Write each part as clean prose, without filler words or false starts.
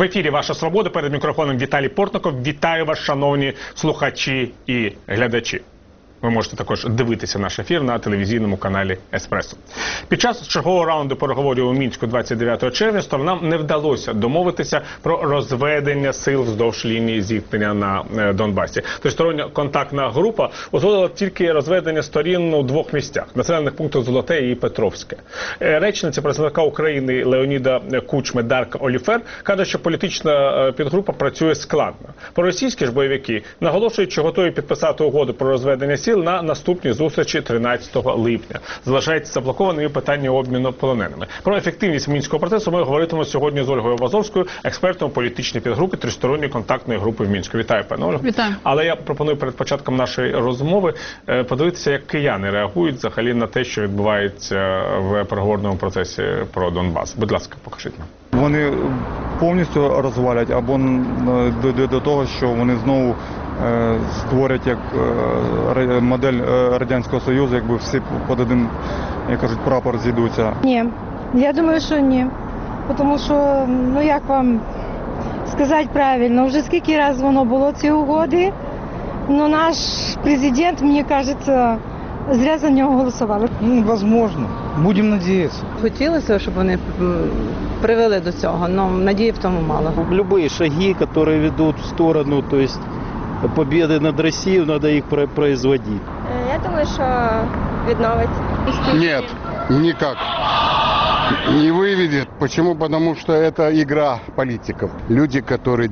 ефірі «Ваша свобода», перед мікрофоном Віталій Портников. Вітаю вас, шановні слухачі і глядачі. Ви можете також дивитися наш ефір на телевізійному каналі «Еспресо». Під час чергового раунду переговорів у Мінську 29 червня сторонам не вдалося домовитися про розведення сил вздовж лінії зіткнення на Донбасі. Тристороння контактна група узгодила тільки розведення сторін у двох місцях – населених пунктах Золоте і Петровське. Речниця представника України Леоніда Кучми Дарка Оліфер каже, що політична підгрупа працює складно. Проросійські ж бойовики наголошують, що готові підписати угоду про розведення сил на наступній зустрічі 13 липня. Залишається заблокованим питання обміну полоненими. Про ефективність мінського процесу ми говоритимемо сьогодні з Ольгою Вазовською, експертом політичної підгрупи Тристоронньої контактної групи в Мінську. Вітаю, пане Ольго. Вітаю. Але я пропоную перед початком нашої розмови подивитися, як кияни реагують взагалі на те, що відбувається в переговорному процесі про Донбас. Будь ласка, покажіть нам. Вони повністю розвалять або дійде до того, що вони знову створять як модель Радянського Союзу, якби всі під один, як кажуть, прапор зійдуться. Ні, я думаю, що ні. Тому що, ну як вам сказати правильно, вже скільки разів воно було ці угоди, ну наш президент, мені кажеться, зря за нього голосували. Ну, возможно. Будемо надіятися. Хотілося, щоб вони привели до цього, але надії в тому мало. Любые шаги, которые ведут в сторону, то есть победы над Россией, надо их производить. Я думаю, що відновиться. Нет, никак. Не выведет. Почему? Потому что это игра политиков. Люди, которые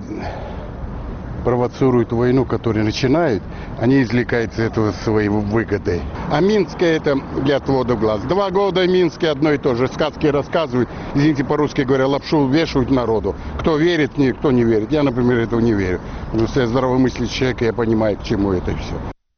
провоцируют войну, которые начинают, они извлекают из этого свои выгоды. А Минское это для отвода глаз. 2 года Минске одно и то же. Сказки рассказывают, извините, по-русски говоря, лапшу вешают народу. Кто верит, кто не верит. Я, например, этого не верю. Потому что я здравомыслящий человек, и я понимаю, к чему это все.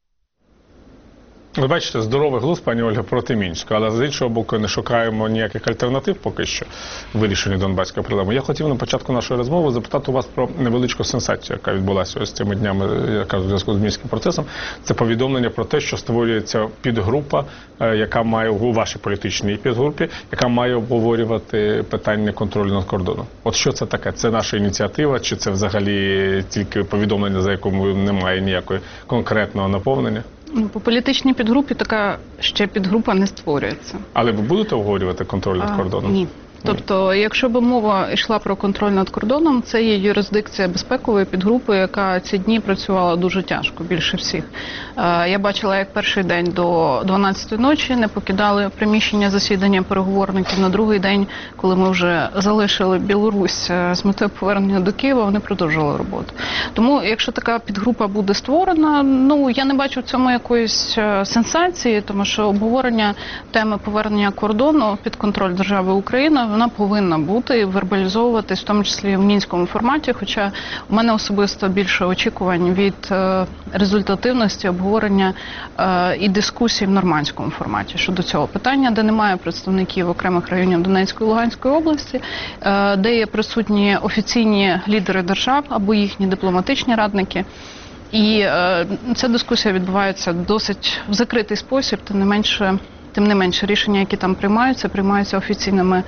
Ви бачите, здоровий глузд, пані Ольга, проти Мінська, але з іншого боку не шукаємо ніяких альтернатив поки що вирішенню донбаської проблеми. Я хотів на початку нашої розмови запитати у вас про невеличку сенсацію, яка відбулася ось цими днями, яка в зв'язку з Мінським процесом. Це повідомлення про те, що створюється підгрупа, яка має у вашій політичній підгрупі, яка має обговорювати питання контролю над кордоном. От що це таке? Це наша ініціатива, чи це взагалі тільки повідомлення, за якому немає ніякого конкретного наповнення? По політичній підгрупі така ще підгрупа не створюється. Але ви будете обговорювати контроль над кордоном? Ні. Тобто, якщо б мова йшла про контроль над кордоном, це є юрисдикція безпекової підгрупи, яка ці дні працювала дуже тяжко, більше всіх. Я бачила, як перший день до 12-ї ночі не покидали приміщення засідання переговорників. На другий день, коли ми вже залишили Білорусь з метою повернення до Києва, вони продовжували роботу. Тому, якщо така підгрупа буде створена, ну, я не бачу в цьому якоїсь сенсації, тому що обговорення теми повернення кордону під контроль держави Україна, вона повинна бути і вербалізовуватись, в тому числі в мінському форматі, хоча у мене особисто більше очікувань від результативності обговорення і дискусій в нормандському форматі щодо цього питання, де немає представників окремих районів Донецької і Луганської області, де є присутні офіційні лідери держав або їхні дипломатичні радники. І ця дискусія відбувається досить в закритий спосіб, тим не менше, рішення, які там приймаються офіційними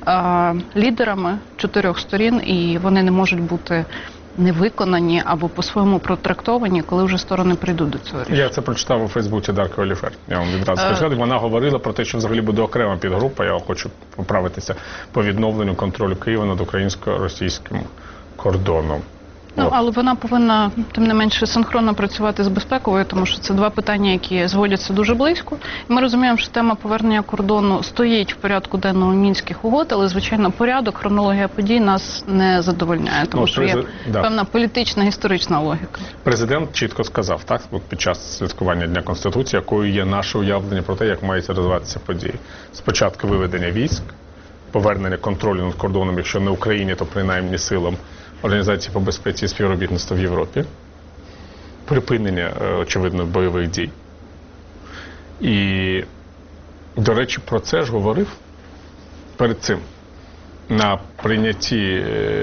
лідерами 4 сторін, і вони не можуть бути не виконані або по-своєму протрактовані, коли вже сторони прийдуть до цього рішення. Я це прочитав у Фейсбуці Дарки Оліфер. Я вам відразу скажу. Вона говорила про те, що взагалі буде окрема підгрупа, я хочу поправитися, по відновленню контролю Києва над українсько-російським кордоном. Ну, але вона повинна, тим не менше, синхронно працювати з безпековою, тому що це два питання, які зводяться дуже близько. І ми розуміємо, що тема повернення кордону стоїть в порядку денного мінських угод, але, звичайно, порядок, хронологія подій нас не задовольняє, тому що є певна політична, історична логіка. Президент чітко сказав, так, от під час святкування Дня Конституції, якою є наше уявлення про те, як мають розвиватися події. Спочатку виведення військ, повернення контролю над кордоном, якщо не Україні, то принаймні силам Організації по безпеці і співробітництва в Європі, припинення, очевидно, бойових дій. І, до речі, про це ж говорив перед цим на прийнятті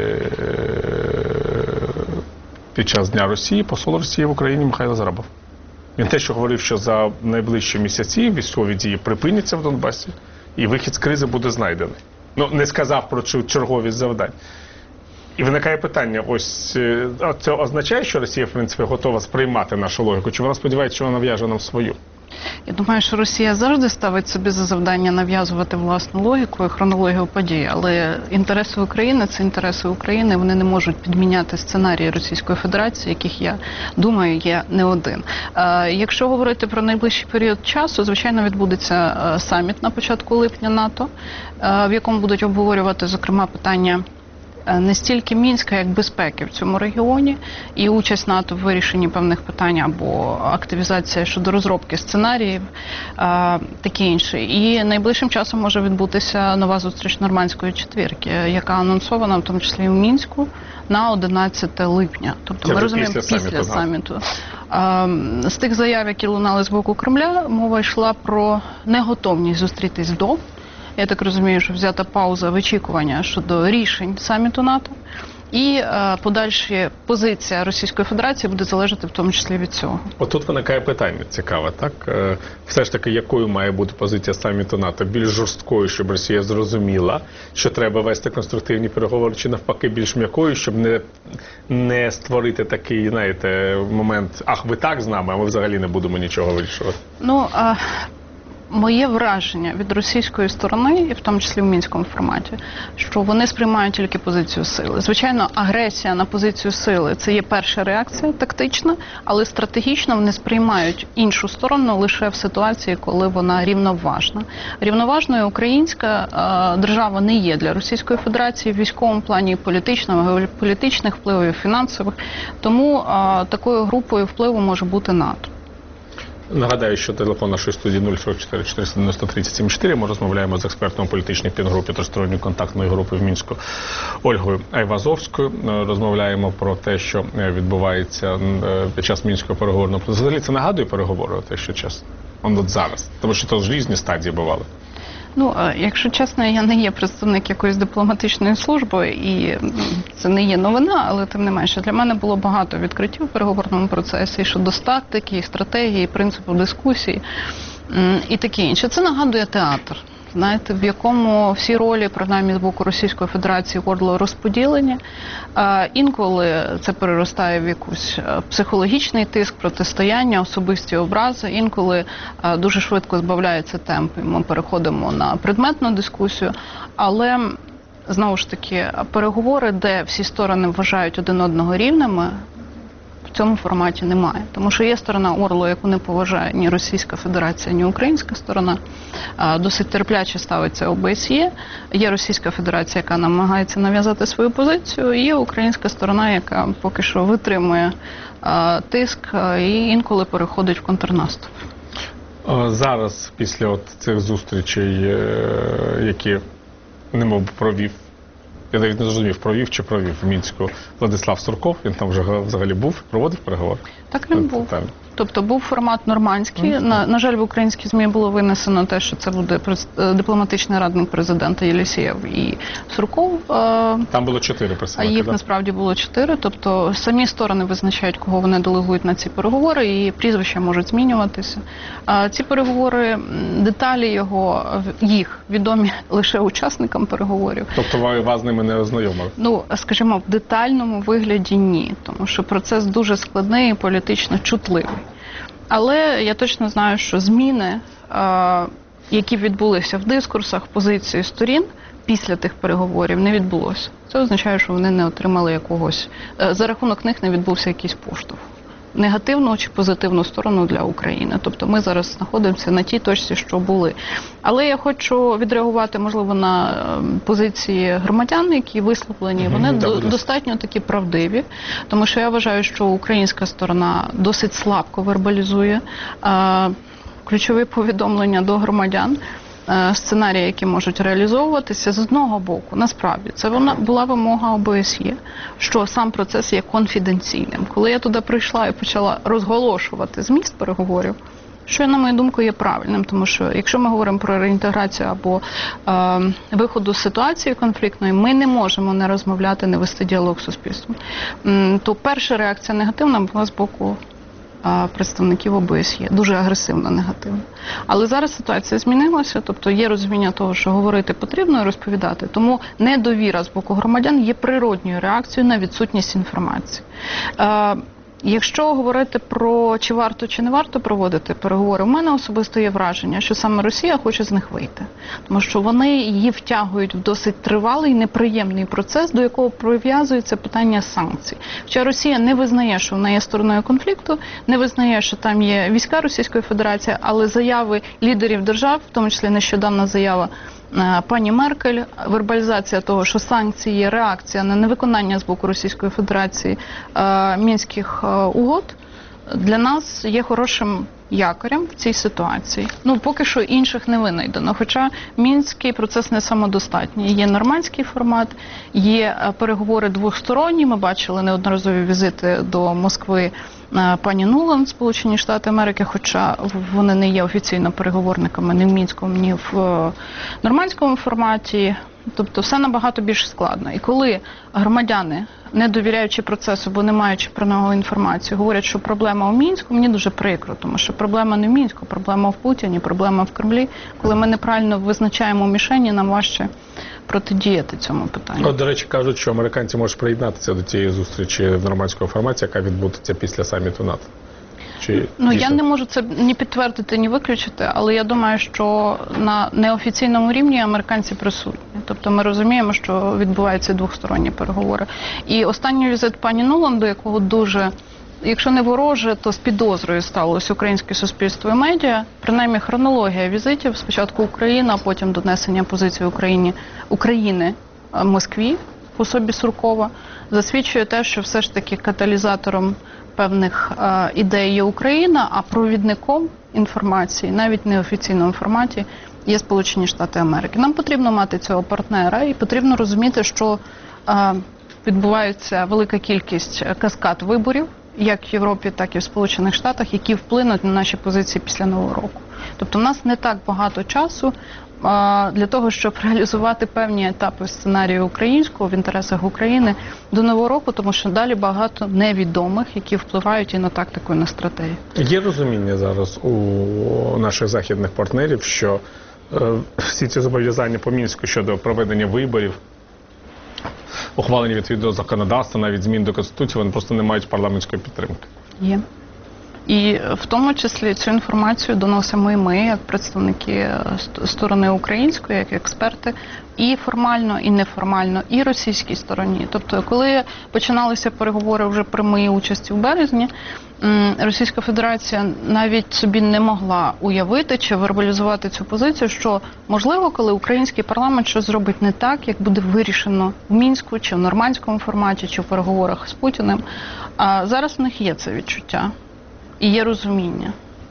під час Дня Росії посол Росії в Україні Михайло Зарабов. Він те, що говорив, що за найближчі місяці військові дії припиняться в Донбасі і вихід з кризи буде знайдений. Ну, не сказав про черговість завдань. І виникає питання, ось це означає, що Росія, в принципі, готова сприймати нашу логіку? Чи вона сподівається, що вона нав'яже нам свою? Я думаю, що Росія завжди ставить собі за завдання нав'язувати власну логіку і хронологію подій, але інтереси України – це інтереси України, вони не можуть підміняти сценарії Російської Федерації, яких, я думаю, є не один. Якщо говорити про найближчий період часу, звичайно, відбудеться саміт на початку липня НАТО, в якому будуть обговорювати, зокрема, питання не стільки Мінська, як безпеки в цьому регіоні, і участь НАТО в вирішенні певних питань або активізація щодо розробки сценаріїв, таке інше. І найближчим часом може відбутися нова зустріч Нормандської четвірки, яка анонсована, в тому числі в Мінську, на 11 липня. Тобто ми розуміємо, після саміту. З тих заяв, які лунали з боку Кремля, мова йшла про неготовність зустрітись до. Я так розумію, що взята пауза вичікування щодо рішень саміту НАТО. І подальша позиція Російської Федерації буде залежати в тому числі від цього. Отут виникає питання цікаве, так? Все ж таки, якою має бути позиція саміту НАТО? Більш жорсткою, щоб Росія зрозуміла, що треба вести конструктивні переговори, чи навпаки більш м'якою, щоб не створити такий, знаєте, момент, ах, ви так з нами, а ми взагалі не будемо нічого вирішувати? Моє враження від російської сторони, і в тому числі в мінському форматі, що вони сприймають тільки позицію сили. Звичайно, агресія на позицію сили – це є перша реакція, тактична, але стратегічно вони сприймають іншу сторону лише в ситуації, коли вона рівноважна. Рівноважною українська держава не є для Російської Федерації в військовому плані, і політичних впливів, фінансових. Тому такою групою впливу може бути НАТО. Нагадаю, що телефон нашої студії 044 493 74. Ми розмовляємо з експертом політичної підгрупи тристоронньої контактної групи в Мінську Ольгою Айвазовською. Розмовляємо про те, що відбувається під час мінського переговорного процесу. Взагалі це нагадує переговори, те, що час? От зараз. Тому що це ж різні стадії бували. Якщо чесно, я не є представник якоїсь дипломатичної служби, і це не є новина, але тим не менше, для мене було багато відкриттів у переговорному процесі щодо тактики, стратегії, принципу дискусії і таке інше. Це нагадує театр, знаєте, в якому всі ролі, принаймні з боку Російської Федерації, горло розподілені. Інколи це переростає в якийсь психологічний тиск, протистояння, особисті образи. Інколи дуже швидко збавляється темп, і ми переходимо на предметну дискусію. Але, знову ж таки, переговори, де всі сторони вважають один одного рівними, в цьому форматі немає. Тому що є сторона Орлу, яку не поважає ні Російська Федерація, ні українська сторона. Досить терпляче ставиться ОБСЄ. Є Російська Федерація, яка намагається нав'язати свою позицію, і є українська сторона, яка поки що витримує тиск і інколи переходить в контрнаступ. Зараз, після цих зустрічей, які немов провів, я навіть не зрозумів, провів чи провів в Мінську Владислав Сурков, він там вже взагалі був, проводив переговори? Так, він був. Тобто був формат нормандський. На жаль, в українські ЗМІ було винесено те, що це буде дипломатичний радник президента Єлісєєв і Сурков. Там було 4 представники. А їх насправді було 4. Тобто самі сторони визначають, кого вони делегують на ці переговори, і прізвища можуть змінюватися. Ці переговори, деталі їх відомі лише учасникам переговорів. Тобто вас з ними не ознайомили? Скажімо, в детальному вигляді ні. Тому що процес дуже складний і політично чутливий. Але я точно знаю, що зміни, які відбулися в дискурсах, позиції сторін після тих переговорів, не відбулося. Це означає, що вони не отримали якогось, за рахунок них не відбувся якийсь поштовх. Негативну чи позитивну сторону для України. Тобто ми зараз знаходимося на тій точці, що були. Але я хочу відреагувати, можливо, на позиції громадян, які висловлені. Вони достатньо такі правдиві, тому що я вважаю, що українська сторона досить слабко вербалізує ключові повідомлення до громадян, сценарії, які можуть реалізовуватися. З одного боку, насправді, це була вимога ОБСЄ, що сам процес є конфіденційним. Коли я туди прийшла і почала розголошувати зміст переговорів, що, на мою думку, є правильним, тому що якщо ми говоримо про реінтеграцію або виходу з ситуації конфліктної, ми не можемо не розмовляти, не вести діалог з суспільством. То перша реакція негативна була з боку представників ОБСЄ. Дуже агресивно, негативно. Але зараз ситуація змінилася, тобто є розуміння того, що говорити потрібно і розповідати. Тому недовіра з боку громадян є природньою реакцією на відсутність інформації. Якщо говорити про чи варто, чи не варто проводити переговори, у мене особисто є враження, що саме Росія хоче з них вийти. Тому що вони її втягують в досить тривалий, неприємний процес, до якого прив'язується питання санкцій. Хоча Росія не визнає, що вона є стороною конфлікту, не визнає, що там є війська Російської Федерації, але заяви лідерів держав, в тому числі нещодавна заява пані Меркель, вербалізація того, що санкції є реакція на невиконання з боку Російської Федерації Мінських угод, для нас є хорошим якорем в цій ситуації. Ну, поки що інших не винайдено, хоча Мінський процес не самодостатній. Є нормандський формат, є переговори двосторонні, ми бачили неодноразові візити до Москви пані Нуланд, Сполучені Штати Америки, хоча вони не є офіційно переговорниками ні в Мінському, ні в нормандському форматі. Тобто все набагато більш складно. І коли громадяни, не довіряючи процесу, бо не маючи про нього інформацію, говорять, що проблема у Мінську, мені дуже прикро, тому що проблема не в Мінську, проблема в Путіні, проблема в Кремлі. Коли ми неправильно визначаємо мішені, нам важче протидіяти цьому питанню. До речі, кажуть, що американці можуть приєднатися до цієї зустрічі в нормандському форматі, яка відбудеться після саміту НАТО. Я не можу це ні підтвердити, ні виключити, але я думаю, що на неофіційному рівні американці присутні. Тобто ми розуміємо, що відбуваються двосторонні переговори. І останній візит пані Нуланд, до якого дуже, якщо не вороже, то з підозрою ставилось українське суспільство і медіа, принаймні хронологія візитів, спочатку Україна, а потім донесення позиції України Москві в особі Суркова, засвідчує те, що все ж таки каталізатором певних ідей є Україна, а провідником інформації, навіть в неофіційному форматі, є Сполучені Штати Америки. Нам потрібно мати цього партнера і потрібно розуміти, що відбувається велика кількість каскад виборів, як в Європі, так і в Сполучених Штатах, які вплинуть на наші позиції після Нового року. Тобто в нас не так багато часу для того, щоб реалізувати певні етапи сценарію українського в інтересах України до Нового року, тому що далі багато невідомих, які впливають і на тактику, і на стратегію. Є розуміння зараз у наших західних партнерів, що всі ці зобов'язання по Мінську щодо проведення виборів, ухвалення відповідного законодавства, навіть змін до Конституції, вони просто не мають парламентської підтримки? Є. І в тому числі цю інформацію доносимо і ми, як представники сторони української, як експерти, і формально, і неформально, і російській стороні. Тобто, коли починалися переговори вже при моїй участі в березні, Російська Федерація навіть собі не могла уявити чи вербалізувати цю позицію, що, можливо, коли український парламент щось зробить не так, як буде вирішено в Мінську, чи в нормандському форматі, чи в переговорах з Путіним. А зараз в них є це відчуття. І є розуміння.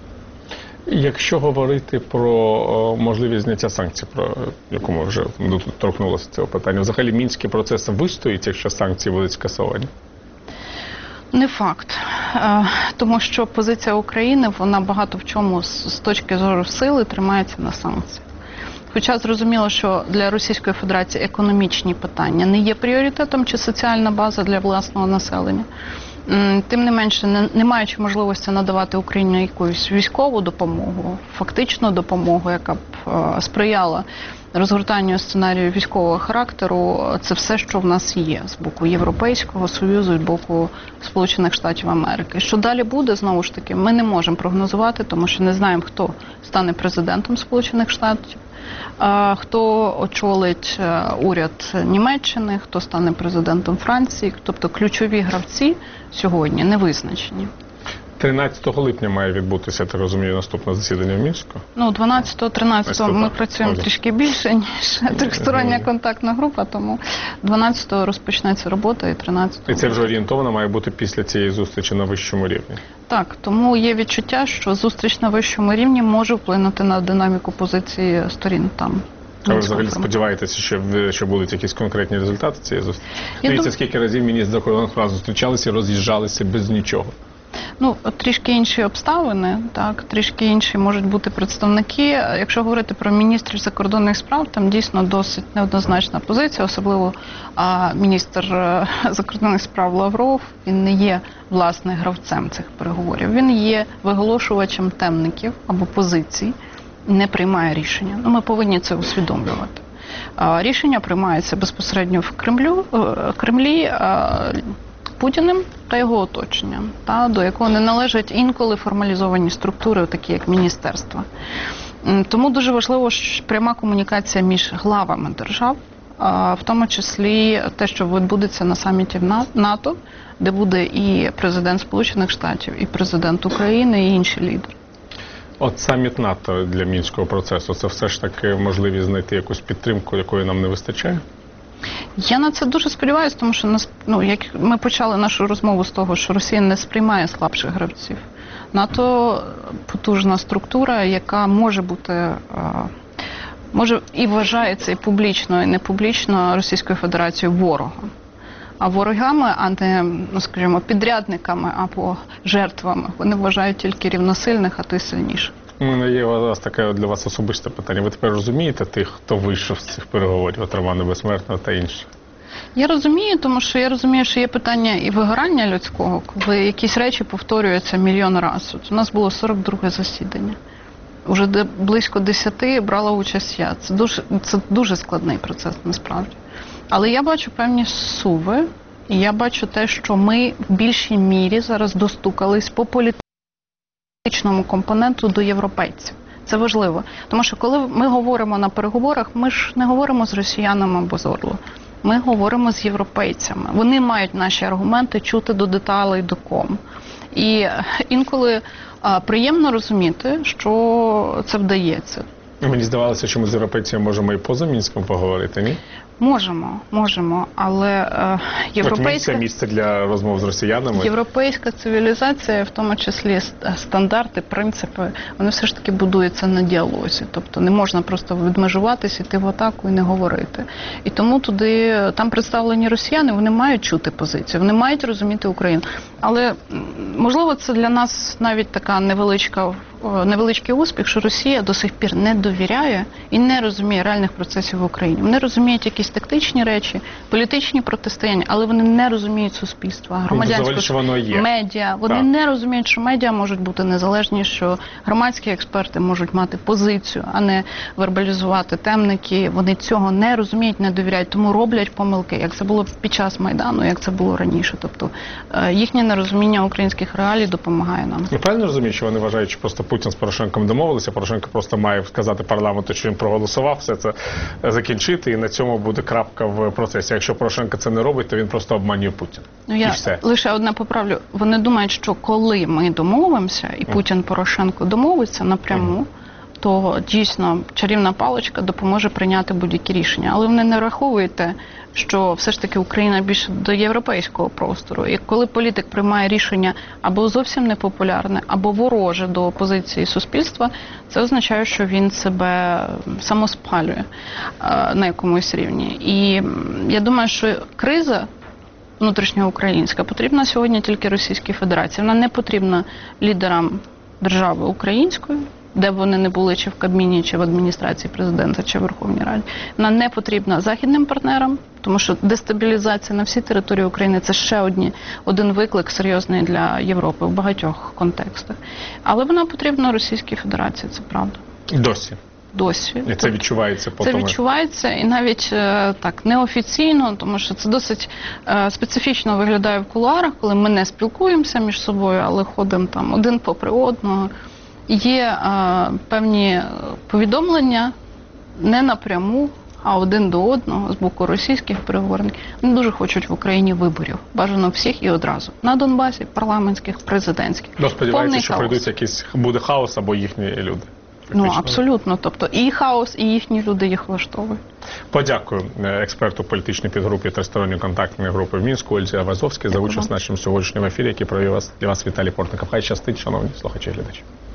Якщо говорити про можливість зняття санкцій, про яку ми вже торкнулося цього питання, взагалі мінський процес вистоїть, якщо санкції будуть скасовані? Не факт. Тому що позиція України, вона багато в чому з точки зору сили тримається на санкціях. Хоча зрозуміло, що для Російської Федерації економічні питання не є пріоритетом чи соціальна база для власного населення. Тим не менше, не маючи можливості надавати Україні якусь військову допомогу, фактичну допомогу, яка б сприяла розгортанню сценарію військового характеру, це все, що в нас є з боку Європейського Союзу і з боку Сполучених Штатів Америки. Що далі буде, знову ж таки, ми не можемо прогнозувати, тому що не знаємо, хто стане президентом Сполучених Штатів, хто очолить уряд Німеччини, хто стане президентом Франції. Тобто ключові гравці сьогодні не визначені. 13 липня має відбутися, я так розумію, наступне засідання в Мінську? 12-13 ми працюємо трішки більше, ніж трьохстороння контактна група, тому 12-го розпочнеться робота і 13-го. І це вже орієнтовано має бути після цієї зустрічі на вищому рівні? Так, тому є відчуття, що зустріч на вищому рівні може вплинути на динаміку позиції сторін там. А ви взагалі сподіваєтеся, що будуть якісь конкретні результати цієї зустрічі? Дивіться, скільки разів міністри закордонних справ зустрічалися і роз'їжджалися без нічого. Ну, трішки інші обставини, так, трішки інші можуть бути представники. Якщо говорити про міністрів закордонних справ, там дійсно досить неоднозначна позиція, особливо міністр закордонних справ Лавров, він не є, власне, гравцем цих переговорів. Він є виголошувачем темників або позицій, не приймає рішення. Ну, ми повинні це усвідомлювати. Рішення приймаються безпосередньо в Кремлі Путіним та його оточенням, до якого не належать інколи формалізовані структури, такі як міністерства. Тому дуже важливо пряма комунікація між главами держав, в тому числі те, що відбудеться на саміті НАТО, де буде і президент Сполучених Штатів, і президент України, і інші лідери. От саміт НАТО для Мінського процесу, це все ж таки можливість знайти якусь підтримку, якої нам не вистачає? Я на це дуже сподіваюся, тому що як ми почали нашу розмову з того, що Росія не сприймає слабших гравців. НАТО – потужна структура, яка може бути, може і вважається і публічно, і не публічно Російською Федерацією ворогом. А ворогами, а не, скажімо, підрядниками або жертвами, вони вважають тільки рівносильних, а той сильніших. У мене є у вас таке для вас особисте питання. Ви тепер розумієте тих, хто вийшов з цих переговорів, от Романа Безсмертного та інших? Я розумію, тому що я розумію, що є питання і вигорання людського, коли якісь речі повторюються мільйон разів. У нас було 42-е засідання. Уже близько 10 брала участь я. Це дуже складний процес, насправді. Але я бачу певні суви, і я бачу те, що ми в більшій мірі зараз достукались по політичному компоненту до європейців. Це важливо. Тому що коли ми говоримо на переговорах, ми ж не говоримо з росіянами або з Орло. Ми говоримо з європейцями. Вони мають наші аргументи чути до деталей, до ком. І інколи приємно розуміти, що це вдається. Мені здавалося, що ми з європейцями можемо і поза Мінськом поговорити, ні? Можемо, але європейська... Це місце для розмов з росіянами. Європейська цивілізація, в тому числі стандарти, принципи, вони все ж таки будуються на діалозі. Тобто не можна просто відмежуватись, іти в атаку і не говорити. І тому там представлені росіяни, вони мають чути позицію, вони мають розуміти Україну. Але, можливо, це для нас навіть така невеличкий успіх, що Росія до сих пір не довіряє і не розуміє реальних процесів в Україні. Вони розуміють якісь тактичні речі, політичні протистояння, але вони не розуміють суспільства, громадянського медіа. Вони не розуміють, що медіа можуть бути незалежні, що громадські експерти можуть мати позицію, а не вербалізувати темники. Вони цього не розуміють, не довіряють, тому роблять помилки, як це було під час Майдану, як це було раніше. Тобто їхнє нерозуміння українських реалій допомагає нам. Я правильно розумію, що вони вважають, що просто Путін з Порошенком домовилися, Порошенко просто має сказати парламенту, що він проголосував, все це закінчити, і на цьому буде крапка в процесі. Якщо Порошенко це не робить, то він просто обманює Путіна. Я лише одне поправлю. Вони думають, що коли ми домовимося, і Путін Порошенко домовиться напряму, то дійсно чарівна паличка допоможе прийняти будь-які рішення. Але вони не враховують те, що все ж таки Україна більше до європейського простору. І коли політик приймає рішення або зовсім непопулярне, або вороже до позиції суспільства, це означає, що він себе самоспалює на якомусь рівні. І я думаю, що криза внутрішньоукраїнська потрібна сьогодні тільки Російській Федерації. Вона не потрібна лідерам держави української, де б вони не були, чи в Кабміні, чи в адміністрації президента, чи в Верховній Раді. Вона не потрібна західним партнерам, тому що дестабілізація на всій території України – це ще один виклик серйозний для Європи в багатьох контекстах. Але вона потрібна Російській Федерації, це правда. Досі. І це відчувається потім? Це відчувається, і навіть так, неофіційно, тому що це досить специфічно виглядає в кулуарах, коли ми не спілкуємося між собою, але ходимо там один попри одного. Є певні повідомлення не напряму, а один до одного з боку російських переговорників. Вони дуже хочуть в Україні виборів. Бажано всіх і одразу. На Донбасі, парламентських, президентських. Сподіваються, що прийдуть буде хаос або їхні люди. Абсолютно. Тобто і хаос, і їхні люди їх влаштовують. Подякую експерту політичної підгрупи Тристоронньої контактної групи в Мінську Ользі Авазовській за участь в нашому сьогоднішньому ефірі, який провів для вас Віталій Портников. Хай щастить, шановні слухачі і глядачі.